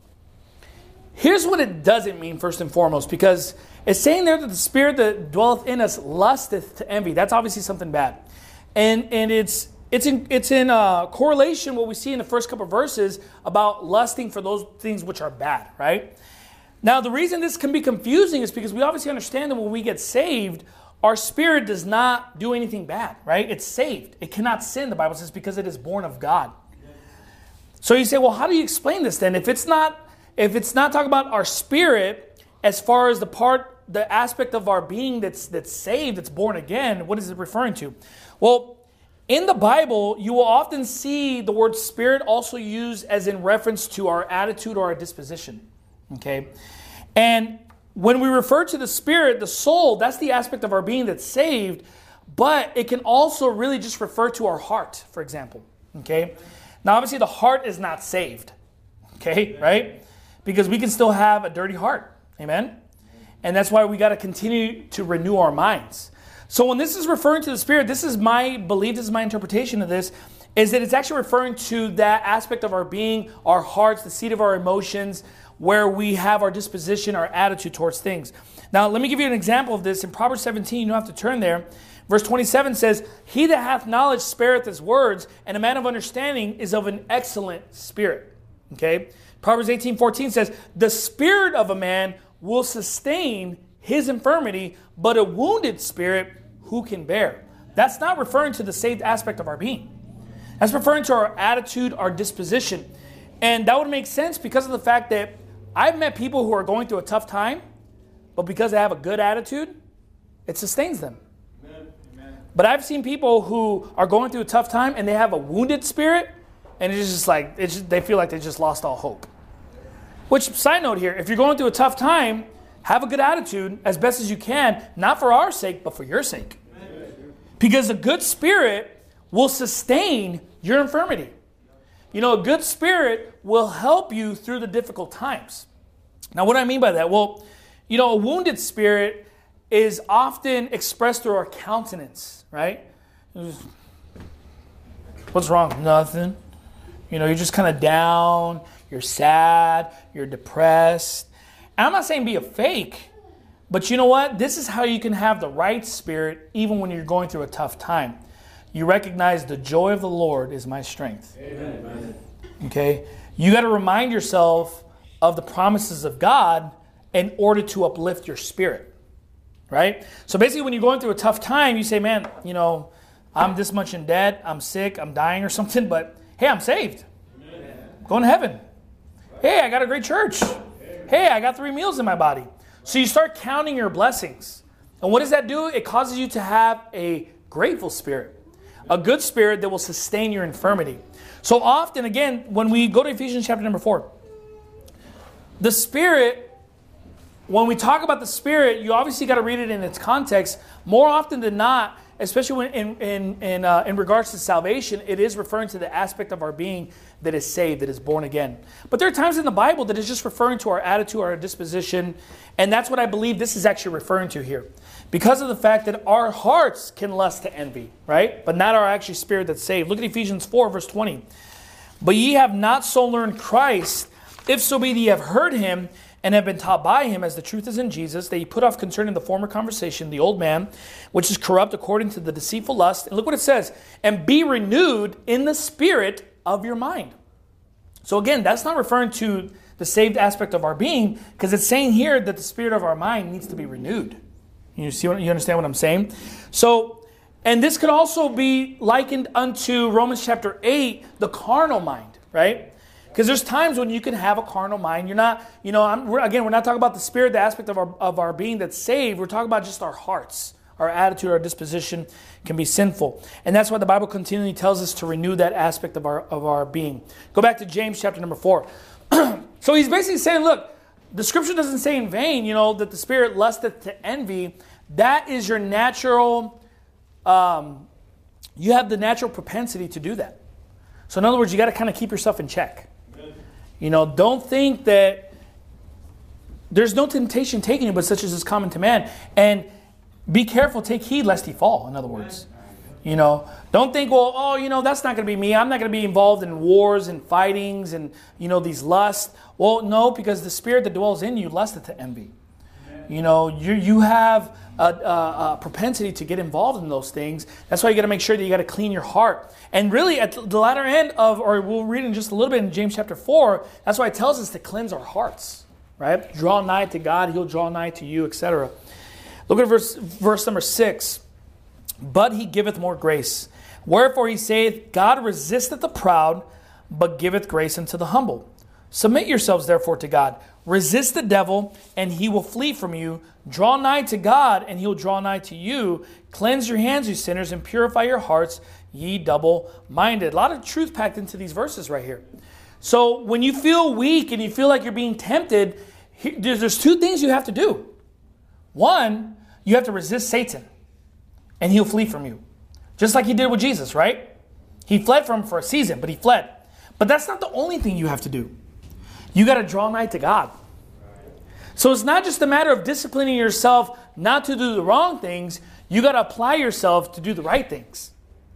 here's what it doesn't mean first and foremost, because it's saying there that the spirit that dwelleth in us lusteth to envy. That's obviously something bad. And and it's it's in, it's in uh, correlation what we see in the first couple of verses about lusting for those things which are bad, right? Now, the reason this can be confusing is because we obviously understand that when we get saved, our spirit does not do anything bad, right? It's saved. It cannot sin, the Bible says, because it is born of God. So you say, well, how do you explain this then? If it's not, if it's not talking about our spirit as far as the part, the aspect of our being that's that's saved, that's born again, what is it referring to? Well, in the Bible, you will often see the word spirit also used as in reference to our attitude or our disposition. Okay? And when we refer to the spirit, the soul, that's the aspect of our being that's saved, but it can also really just refer to our heart, for example. Okay? Now, obviously, the heart is not saved. Okay? Right? Because we can still have a dirty heart. Amen? And that's why we got to continue to renew our minds. So when this is referring to the spirit, this is my belief, this is my interpretation of this, is that it's actually referring to that aspect of our being, our hearts, the seat of our emotions, where we have our disposition, our attitude towards things. Now, let me give you an example of this. In Proverbs seventeen, you don't have to turn there. Verse twenty-seven says, he that hath knowledge spareth his words, and a man of understanding is of an excellent spirit. Okay? Proverbs eighteen fourteen says, the spirit of a man will sustain his infirmity, but a wounded spirit who can bear? That's not referring to the saved aspect of our being. That's referring to our attitude, our disposition. And that would make sense because of the fact that I've met people who are going through a tough time, but because they have a good attitude, it sustains them. Amen. Amen. But I've seen people who are going through a tough time and they have a wounded spirit, and it's just like it's just, they feel like they just lost all hope. Which, side note here, if you're going through a tough time, have a good attitude as best as you can, not for our sake, but for your sake. Amen. Because a good spirit will sustain your infirmity. You know, a good spirit will help you through the difficult times. Now, what do I mean by that? Well, you know, a wounded spirit is often expressed through our countenance, right? What's wrong? Nothing. You know, you're just kind of down, you're sad, you're depressed. And I'm not saying be a fake, but you know what? This is how you can have the right spirit even when you're going through a tough time. You recognize the joy of the Lord is my strength. Amen. Okay? You got to remind yourself of the promises of God in order to uplift your spirit. Right? So basically when you're going through a tough time, you say, man, you know, I'm this much in debt, I'm sick, I'm dying or something, but hey, I'm saved. Amen. I'm going to heaven. Hey, I got a great church. Hey, I got three meals in my body. So you start counting your blessings. And what does that do? It causes you to have a grateful spirit. A good spirit that will sustain your infirmity. So often, again, when we go to Ephesians chapter number four, the spirit, when we talk about the spirit, you obviously got to read it in its context. More often than not, especially when in in in, uh, in regards to salvation, it is referring to the aspect of our being that is saved, that is born again. But there are times in the Bible that is just referring to our attitude, our disposition, and that's what I believe this is actually referring to here. Because of the fact that our hearts can lust to envy, right? But not our actual spirit that's saved. Look at Ephesians four, verse twenty. But ye have not so learned Christ, if so be that ye have heard him, and have been taught by him, as the truth is in Jesus, that ye put off concerning the former conversation, the old man, which is corrupt according to the deceitful lust. And look what it says, and be renewed in the spirit of your mind. So again, that's not referring to the saved aspect of our being, because it's saying here that the spirit of our mind needs to be renewed. You see what, you understand what I'm saying? So, and this could also be likened unto Romans chapter eight, the carnal mind, right? Because there's times when you can have a carnal mind. You're not, you know, I'm, we're, again, we're not talking about the spirit, the aspect of our, of our being that's saved. We're talking about just our hearts. Our attitude, our disposition can be sinful. And that's why the Bible continually tells us to renew that aspect of our, of our being. Go back to James chapter number four. So he's basically saying, look, the scripture doesn't say in vain, you know, that the spirit lusteth to envy. That is your natural, um, you have the natural propensity to do that. So in other words, you got to kind of keep yourself in check. You know, don't think that there's no temptation taking you, but such as is common to man. And be careful, take heed lest he fall, in other words. You know, don't think, well, oh, you know, that's not going to be me. I'm not going to be involved in wars and fightings and, you know, these lusts. Well, no, because the spirit that dwells in you lusteth to envy. You know, you you have a, a, a propensity to get involved in those things. That's why you got to make sure that you got to clean your heart. And really, at the latter end of, or we'll read in just a little bit in James chapter four, that's why it tells us to cleanse our hearts, right? Draw nigh to God, he'll draw nigh to you, et cetera. Look at verse, verse number six. But he giveth more grace. Wherefore he saith, God resisteth the proud, but giveth grace unto the humble. Submit yourselves therefore to God. Resist the devil, and he will flee from you. Draw nigh to God, and he will draw nigh to you. Cleanse your hands, you sinners, and purify your hearts, ye double-minded. A lot of truth packed into these verses right here. So when you feel weak and you feel like you're being tempted, there's two things you have to do. One, you have to resist Satan, and he'll flee from you. Just like he did with Jesus, right? He fled from him for a season, but he fled. But that's not the only thing you have to do. You got to draw nigh to God. So it's not just a matter of disciplining yourself not to do the wrong things. You got to apply yourself to do the right things.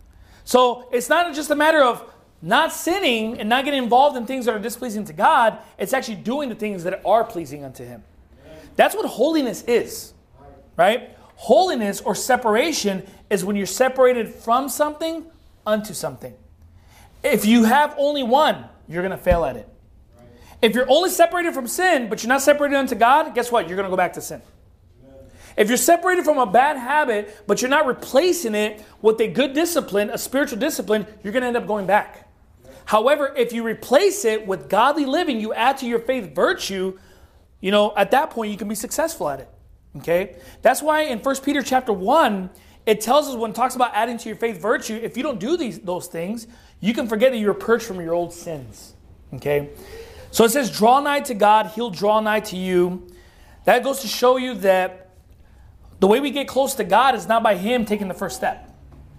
So it's not just a matter of not sinning and not getting involved in things that are displeasing to God. It's actually doing the things that are pleasing unto him. That's what holiness is, right? Holiness or separation is when you're separated from something unto something. If you have only one, you're going to fail at it. If you're only separated from sin, but you're not separated unto God, guess what? You're going to go back to sin. If you're separated from a bad habit, but you're not replacing it with a good discipline, a spiritual discipline, you're going to end up going back. However, if you replace it with godly living, you add to your faith virtue, you know, at that point you can be successful at it. Okay? That's why in First Peter chapter one, it tells us when it talks about adding to your faith virtue, if you don't do these those things, you can forget that you were purged from your old sins. Okay? So it says, draw nigh to God, he'll draw nigh to you. That goes to show you that the way we get close to God is not by him taking the first step.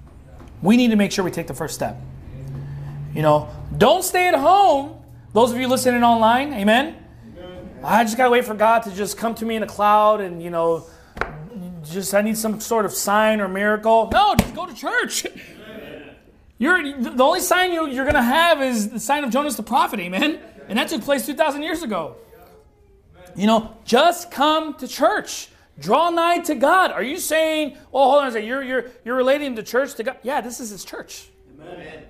We need to make sure we take the first step. You know, don't stay at home. Those of you listening online, amen? Amen. I just got to wait for God to just come to me in a cloud and, you know, just I need some sort of sign or miracle. No, just go to church. Amen. You're, the only sign you, you're going to have is the sign of Jonas the prophet, amen? And that took place two thousand years ago. You know, just come to church. Draw nigh to God. Are you saying, oh, hold on a second, you're, you're, you're relating the church to God? Yeah, this is his church. Amen.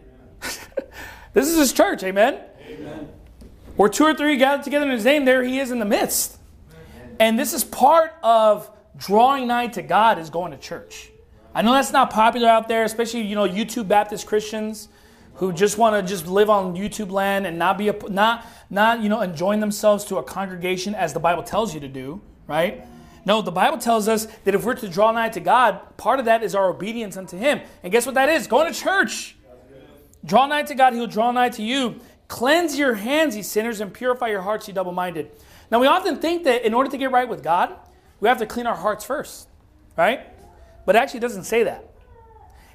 This is his church, amen? Amen. Where two or three gathered together in his name, there he is in the midst. Amen. And this is part of drawing nigh to God is going to church. I know that's not popular out there, especially, you know, YouTube Baptist Christians who just want to just live on YouTube land and not be a, not not you know enjoying themselves to a congregation as the Bible tells you to do, right? No, the Bible tells us that if we're to draw nigh to God, part of that is our obedience unto him. And guess what that is? Going to church. Draw nigh to God, he'll draw nigh to you. Cleanse your hands, ye sinners, and purify your hearts, ye double-minded. Now, we often think that in order to get right with God, we have to clean our hearts first, right? But it actually doesn't say that.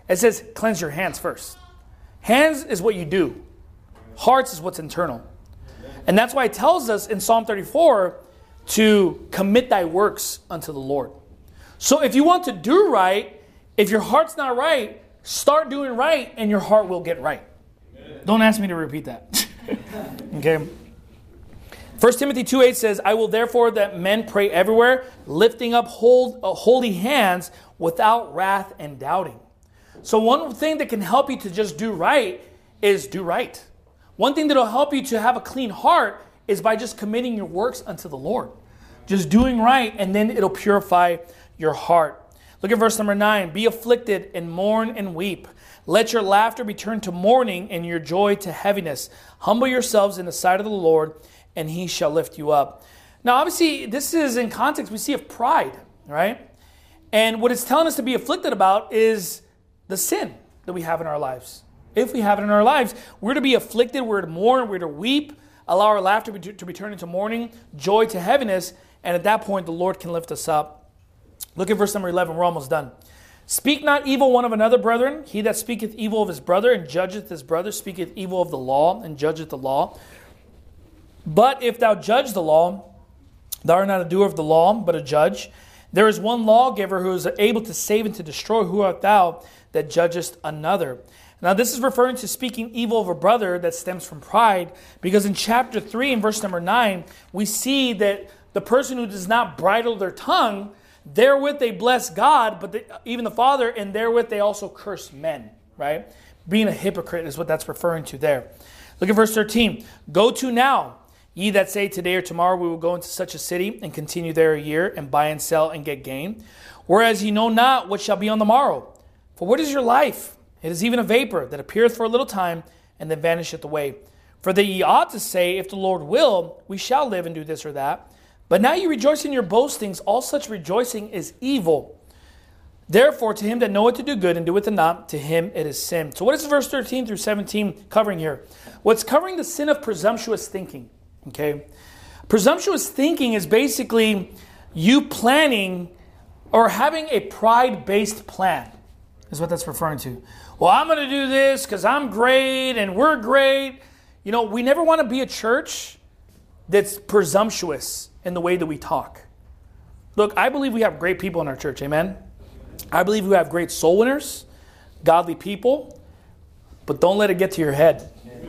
It says cleanse your hands first. Hands is what you do. Hearts is what's internal. And that's why it tells us in Psalm thirty-four to commit thy works unto the Lord. So if you want to do right, if your heart's not right, start doing right and your heart will get right. Amen. Don't ask me to repeat that. Okay. First Timothy two eight says, I will therefore that men pray everywhere, lifting up hold, uh, holy hands without wrath and doubting. So one thing that can help you to just do right is do right. One thing that will help you to have a clean heart is by just committing your works unto the Lord. Just doing right, and then it'll purify your heart. Look at verse number nine. Be afflicted and mourn and weep. Let your laughter be turned to mourning and your joy to heaviness. Humble yourselves in the sight of the Lord, and he shall lift you up. Now, obviously, this is in context we see of pride, right? And what it's telling us to be afflicted about is the sin that we have in our lives. If we have it in our lives, we're to be afflicted, we're to mourn, we're to weep, allow our laughter to be, to be turned into mourning, joy to heaviness, and at that point, the Lord can lift us up. Look at verse number eleven. We're almost done. Speak not evil one of another, brethren. He that speaketh evil of his brother and judgeth his brother speaketh evil of the law and judgeth the law. But if thou judge the law, thou art not a doer of the law, but a judge. There is one lawgiver who is able to save and to destroy. Who art thou that judgest another? Now this is referring to speaking evil of a brother that stems from pride, because in chapter three and verse number nine, we see that the person who does not bridle their tongue, therewith they bless God, but they, even the Father, and therewith they also curse men, right? Being a hypocrite is what that's referring to there. Look at verse thirteen. Go to now, ye that say today or tomorrow we will go into such a city and continue there a year and buy and sell and get gain. Whereas ye know not what shall be on the morrow. For what is your life? It is even a vapor that appeareth for a little time and then vanisheth away. For that ye ought to say, if the Lord will, we shall live and do this or that. But now you rejoice in your boastings. All such rejoicing is evil. Therefore, to him that knoweth to do good and doeth it not, to him it is sin. So what is verse thirteen through seventeen covering here? Well, it's covering the sin of presumptuous thinking. Okay, presumptuous thinking is basically you planning or having a pride-based plan, is what that's referring to. Well, I'm going to do this because I'm great and we're great. You know, we never want to be a church that's presumptuous in the way that we talk. Look, I believe we have great people in our church, amen? I believe we have great soul winners, godly people, but don't let it get to your head.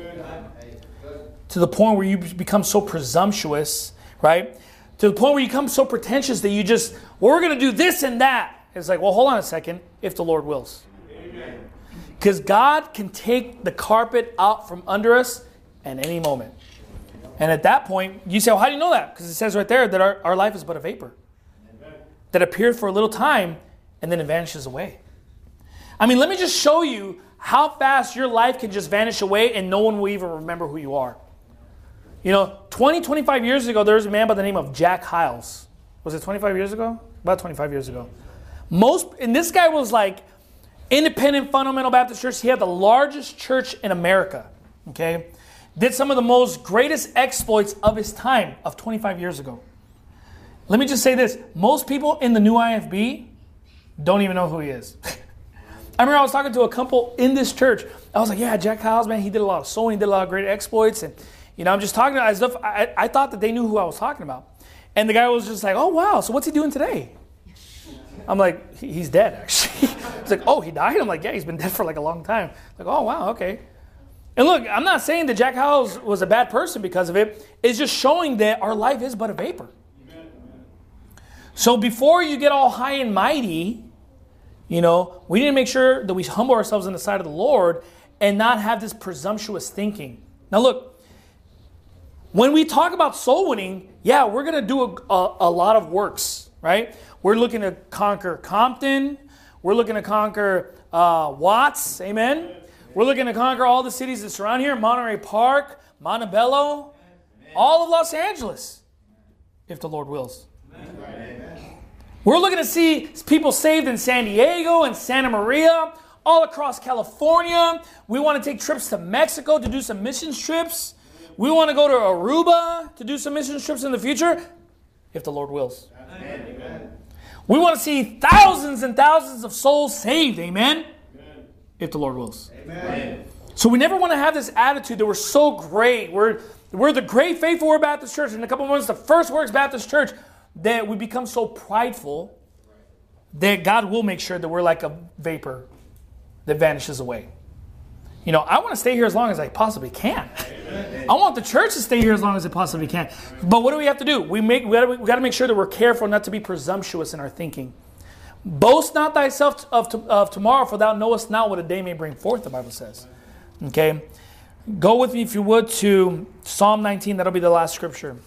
To the point where you become so presumptuous, right? To the point where you become so pretentious that you just, well, we're going to do this and that. It's like, well, hold on a second, if the Lord wills. Because God can take the carpet out from under us at any moment. And at that point, you say, well, how do you know that? Because it says right there that our, our life is but a vapor. Amen. That appeared for a little time and then it vanishes away. I mean, let me just show you how fast your life can just vanish away and no one will even remember who you are. You know, twenty, twenty-five years ago, there was a man by the name of Jack Hyles. Was it twenty-five years ago? About twenty-five years ago. Most, and this guy was like independent fundamental Baptist church. He had the largest church in America. Okay. Did some of the most greatest exploits of his time, of twenty-five years ago. Let me just say this. Most people in the new I F B don't even know who he is. I remember I was talking to a couple in this church. I was like, yeah, Jack Hyles, man, he did a lot of sowing, he did a lot of great exploits. And, you know, I'm just talking to as if I, I thought that they knew who I was talking about. And the guy was just like, oh, wow, so what's he doing today? I'm like, he, he's dead, actually. He's like, oh, he died? I'm like, yeah, he's been dead for like a long time. Like, oh, wow, okay. And look, I'm not saying that Jack Hyles was a bad person because of it. It's just showing that our life is but a vapor. Amen. So before you get all high and mighty, you know, we need to make sure that we humble ourselves in the sight of the Lord and not have this presumptuous thinking. Now look, when we talk about soul winning, yeah, we're going to do a, a, a lot of works, right? We're looking to conquer Compton. We're looking to conquer uh, Watts. Amen. We're looking to conquer all the cities that surround here. Monterey Park, Montebello, all of Los Angeles, if the Lord wills. Amen. We're looking to see people saved in San Diego and Santa Maria, all across California. We want to take trips to Mexico to do some missions trips. We want to go to Aruba to do some missions trips in the future, if the Lord wills. Amen. We want to see thousands and thousands of souls saved. Amen. Amen. if the Lord wills. Amen. So we never want to have this attitude that we're so great. We're, we're the great Faithful Word Baptist Church. In a couple of months, the First Works Baptist Church, that we become so prideful that God will make sure that we're like a vapor that vanishes away. You know, I want to stay here as long as I possibly can. Amen. I want the church to stay here as long as it possibly can. But what do we have to do? We make we got we got to make sure that we're careful not to be presumptuous in our thinking. Boast not thyself of, to, of tomorrow, for thou knowest not what a day may bring forth, the Bible says. Okay? Go with me, if you would, to Psalm nineteen. That'll be the last scripture.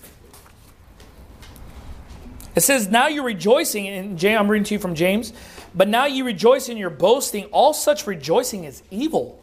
It says, now you're rejoicing, and I'm reading to you from James, but now you rejoice in your boasting. All such rejoicing is evil.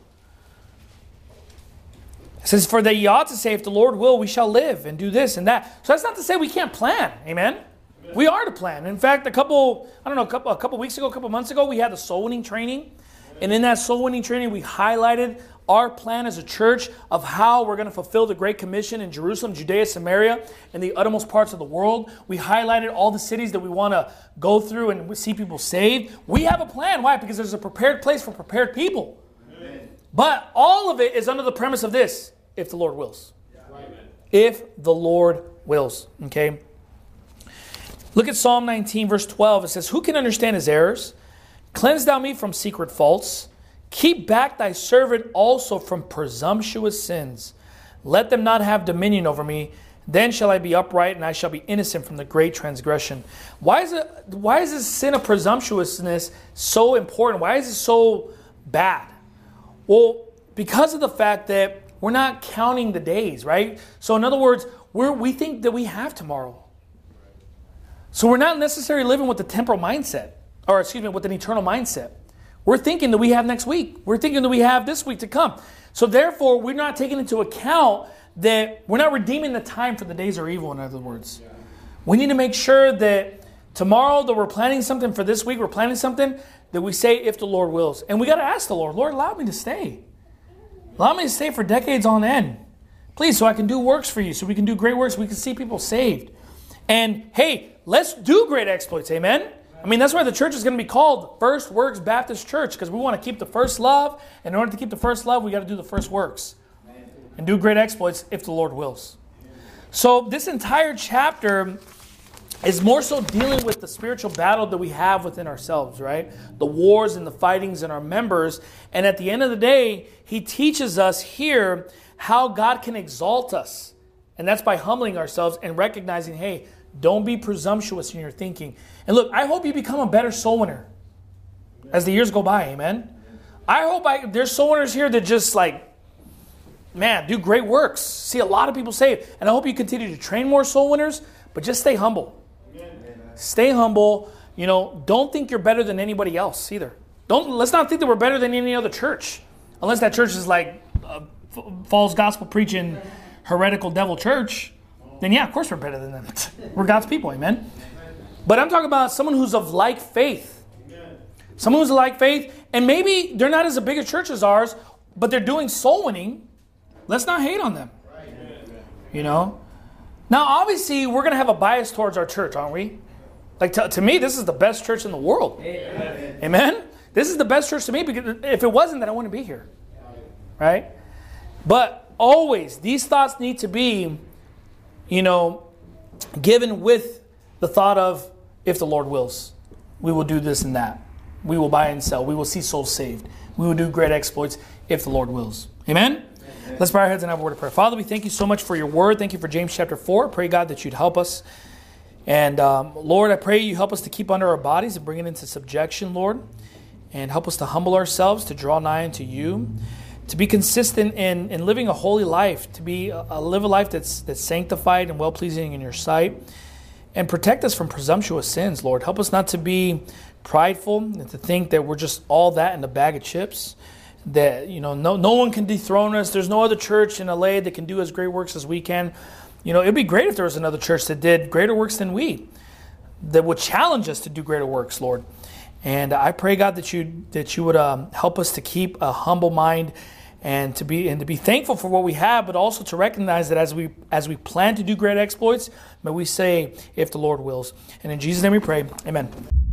It says, for that ye ought to say, if the Lord will, we shall live and do this and that. So that's not to say we can't plan. Amen? Amen. We are to plan. In fact, a couple, I don't know, a couple, a couple weeks ago, a couple months ago, we had the soul winning training. And in that soul winning training, we highlighted our plan as a church of how we're going to fulfill the Great Commission in Jerusalem, Judea, Samaria, and the uttermost parts of the world. We highlighted all the cities that we want to go through and see people saved. We have a plan. Why? Because there's a prepared place for prepared people. Amen. But all of it is under the premise of this, if the Lord wills. Amen. If the Lord wills. Okay? Look at Psalm nineteen, verse twelve. It says, who can understand his errors? Cleanse thou me from secret faults. Keep back thy servant also from presumptuous sins. Let them not have dominion over me. Then shall I be upright, and I shall be innocent from the great transgression. Why is it? Why is this sin of presumptuousness so important? Why is it so bad? Well, because of the fact that we're not counting the days, right? So in other words, we're, we think that we have tomorrow. So we're not necessarily living with the temporal mindset, or excuse me, with an eternal mindset. We're thinking that we have next week. We're thinking that we have this week to come. So therefore, we're not taking into account that we're not redeeming the time, for the days are evil, in other words. Yeah. We need to make sure that tomorrow that we're planning something for this week, we're planning something that we say, if the Lord wills. And we got to ask the Lord, Lord, allow me to stay. Allow me to stay for decades on end. Please, so I can do works for you, so we can do great works, we can see people saved. And hey, let's do great exploits, amen? I mean, that's why the church is going to be called First Works Baptist Church, because we want to keep the first love. And in order to keep the first love, we got to do the first works and do great exploits if the Lord wills. So this entire chapter is more so dealing with the spiritual battle that we have within ourselves, right? The wars and the fightings in our members. And at the end of the day, he teaches us here how God can exalt us. And that's by humbling ourselves and recognizing, hey, don't be presumptuous in your thinking. And look, I hope you become a better soul winner as the years go by, amen? I hope I, there's soul winners here that just like, man, do great works. See a lot of people saved. And I hope you continue to train more soul winners, but just stay humble. Amen. Stay humble. You know, don't think you're better than anybody else either. Don't, let's not think that we're better than any other church. Unless that church is like a false gospel preaching, heretical devil church. Then yeah, of course we're better than them. We're God's people, amen? But I'm talking about someone who's of like faith. Someone who's of like faith, and maybe they're not as a big a church as ours, but they're doing soul winning. Let's not hate on them. You know? Now, obviously, we're going to have a bias towards our church, aren't we? Like, to, to me, this is the best church in the world. Amen. Amen? This is the best church to me, because if it wasn't, then I wouldn't be here. Right? But always, these thoughts need to be, you know, given with the thought of, if the Lord wills, we will do this and that. We will buy and sell. We will see souls saved. We will do great exploits if the Lord wills. Amen? Amen. Let's bow our heads and have a word of prayer. Father, we thank you so much for your word. Thank you for James chapter four. I pray, God, that you'd help us. And um, Lord, I pray you help us to keep under our bodies and bring it into subjection, Lord. And help us to humble ourselves, to draw nigh unto you. To be consistent in, in living a holy life. To be uh, live a life that's, that's sanctified and well-pleasing in your sight. And protect us from presumptuous sins, Lord. Help us not to be prideful and to think that we're just all that in a bag of chips. That, you know, no no one can dethrone us. There's no other church in L A that can do as great works as we can. You know, it'd be great if there was another church that did greater works than we, that would challenge us to do greater works, Lord. And I pray, God, that you that you would um, help us to keep a humble mind and to be and to be thankful for what we have, but also to recognize that as we as we plan to do great exploits, may we say, if the Lord wills. And in Jesus' name we pray, amen.